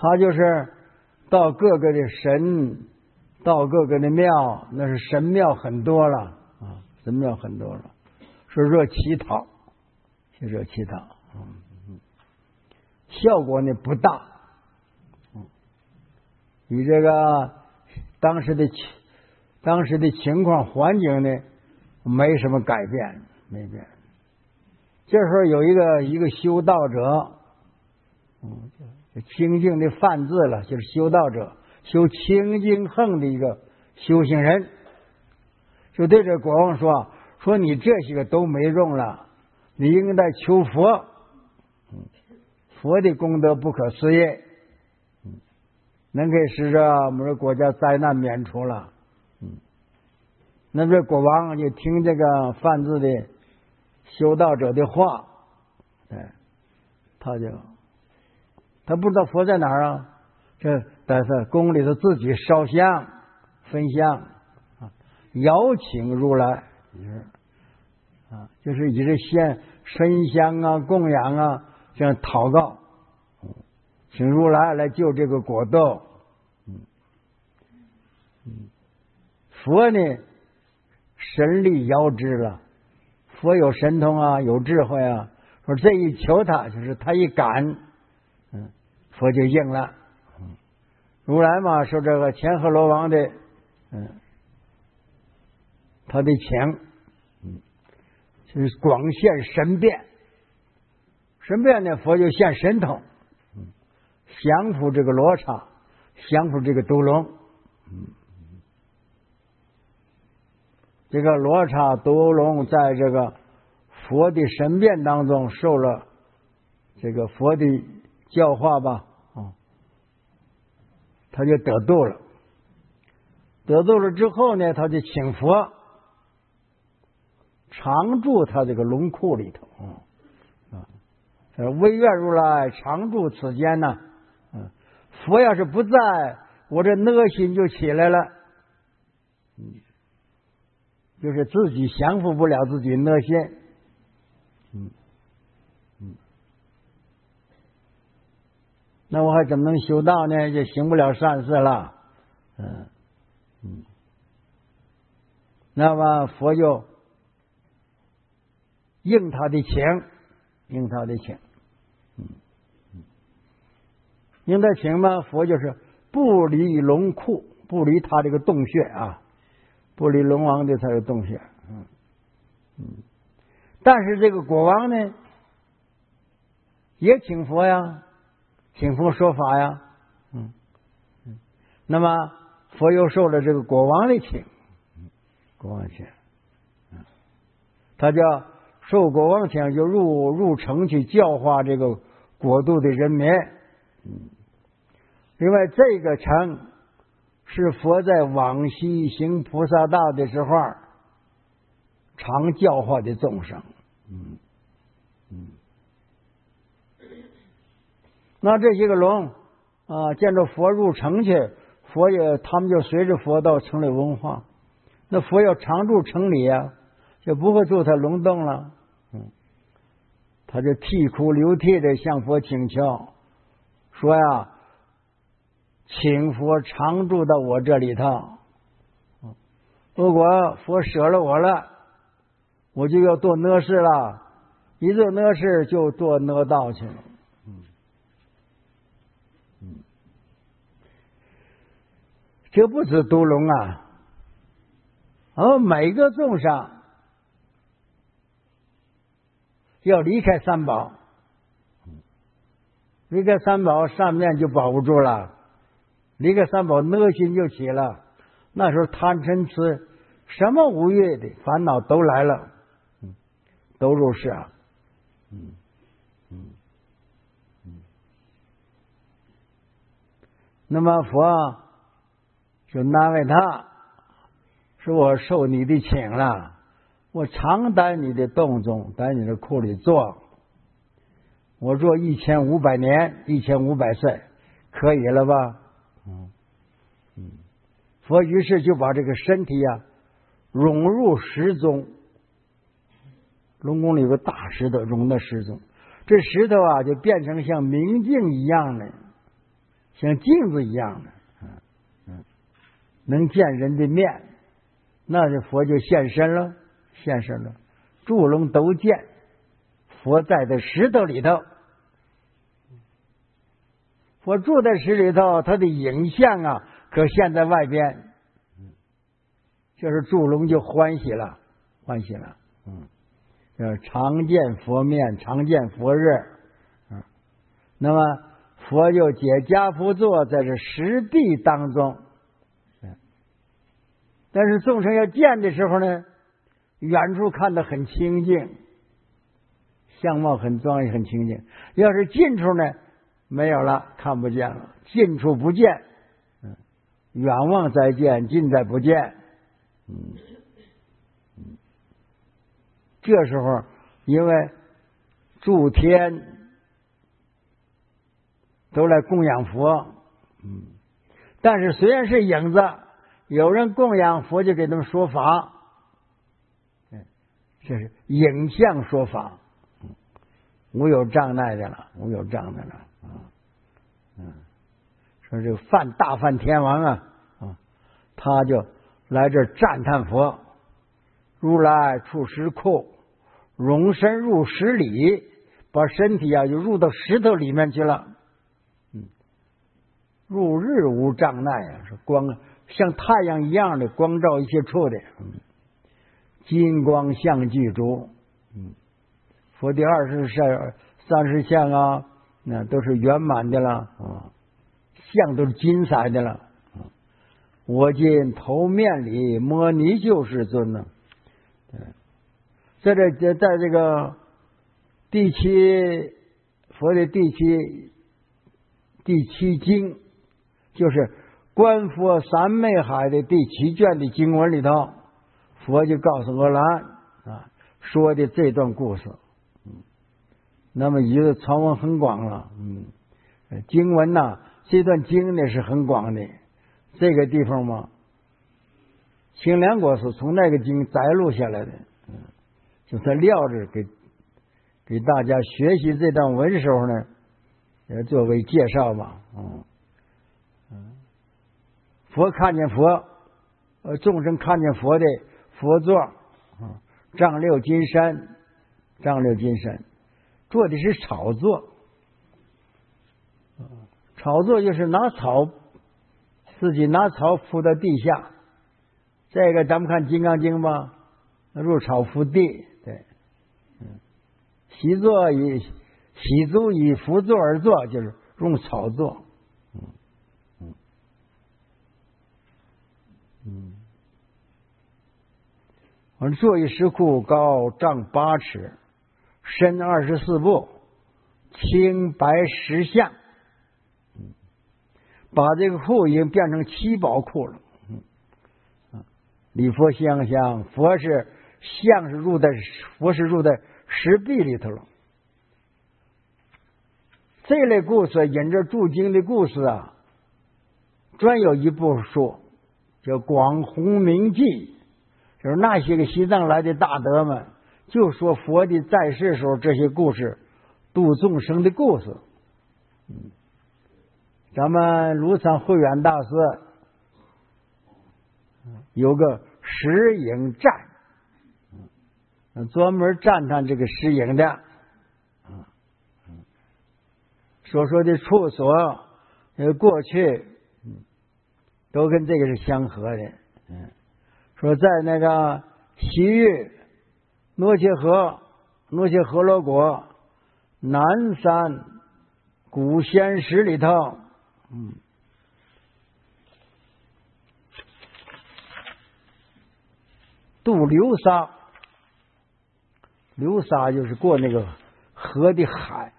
他就是到各个的神，到各个的庙，那是神庙很多了啊，神庙很多了，是热乞讨，是热乞讨，效果呢不大，与这个当时的情况环境呢没什么改变，没变。这时候有一个修道者，清净的梵字了，就是修道者，修清净横的一个修行人，就对这国王说你这些个都没用了，你应该求佛，佛的功德不可思议，能给使这我们这国家灾难免除了。那这国王就听这个梵字的修道者的话，他不知道佛在哪儿啊，这在宫里头自己烧香分香邀请如来，就是以这献神香啊供养啊这样祷告，请如来救这个国斗。佛呢神力遥知了，佛有神通啊，有智慧啊，说这一求他，就是他一感，佛就应了。如来嘛，说这个千和罗王的，他的请，就是广现神变，神变呢，佛就现神通，降服这个罗刹，降服这个毒龙，这个罗刹毒龙在这个佛的神变当中受了这个佛的教化吧，他就得度了。得度了之后呢，他就请佛常住他这个龙窟里头，唯愿如来常住此间呢。佛要是不在，我这恶心就起来了。就是自己降服不了自己恶心，那我还怎么能修道呢？就行不了善事了，那么佛就应他的请，应他请嘛，佛就是不离龙窟，不离他这个洞穴啊。不离龙王的才有洞穴，但是这个国王呢，也请佛呀，请佛说法呀，那么佛又受了这个国王的请，他叫受国王请，就入城去教化这个国度的人民。另外这个城是佛在往昔行菩萨道的时候常教化的众生。那这些个龙见着佛入城去，他们就随着佛到城里文化。那佛要常住城里啊，就不会住他龙洞了。他就啼哭流涕的向佛请求，说呀，请佛常住到我这里头，如果佛舍了我了，我就要做恶事了，一做恶事就做恶道去了。这不止毒龙啊，每个众生要离开三宝，离开三宝上面就保不住了，离开三宝恶心就起了，那时候贪嗔痴什么五欲的烦恼都来了，都入世啊。那么佛就难为他，说我受你的请了，我常在你的洞中，在你的库里坐，我做1500年，1500岁，可以了吧？佛于是就把这个身体融入石中，龙宫里有个大石头融到石中，这石头就变成像明镜一样的， 像镜子一样的，能见人的面，那这佛就现身了，住龙都见，佛在这石头里头，佛住在石里头，他的影像啊，可现在外边，就是住龙就欢喜了，常见佛面，常见佛日，那么佛就解迦趺坐在这石壁当中，但是众生要见的时候呢，远处看得很清净，相貌很庄严很清净，要是近处呢没有了，看不见了，近处不见，远望再见，近在不见，这时候因为诸天都来供养佛，但是虽然是影子，有人供养佛就给他们说法，这是影像说法，无有障碍的了，说这个大梵天王啊，他就来这赞叹佛，如来出石窟，容身入石里，把身体啊就入到石头里面去了，入日无障碍啊，是光像太阳一样的光照一切处的，金光相具足，佛的30相啊，那都是圆满的了，相都是金色的了。我今头面里摩尼就是尊呢，在这个佛的第七经，就是观佛三昧海的第7卷的经文里头，佛就告诉阿难说的这段故事。那么也就传闻很广了，经文呢，这段经呢是很广的。这个地方嘛，清凉国是从那个经摘录下来的，就是撂着给大家学习这段文时候呢，也作为介绍吧。佛看见佛，众生看见佛的佛座，丈六金山，做的是草座，草座就是自己拿草铺到地下，这个咱们看《金刚经》吧，入草覆地，对，习足以辅座而坐，就是用草座，我们坐一石窟高丈8尺，深24步，青白10相，把这个窟已经变成7宝窟了。礼佛香，佛是入在石壁里头了。这类故事引着注经的故事啊，专有一部书叫《广弘明记》，就是那些个西藏来的大德们就说佛的在世时候这些故事，度众生的故事。咱们庐山慧远大师有个石影赞，专门赞叹这个石影的，说的处所过去都跟这个是相合的。说在那个西域诺切河罗国南山古仙石里头，渡流沙就是过那个河的海，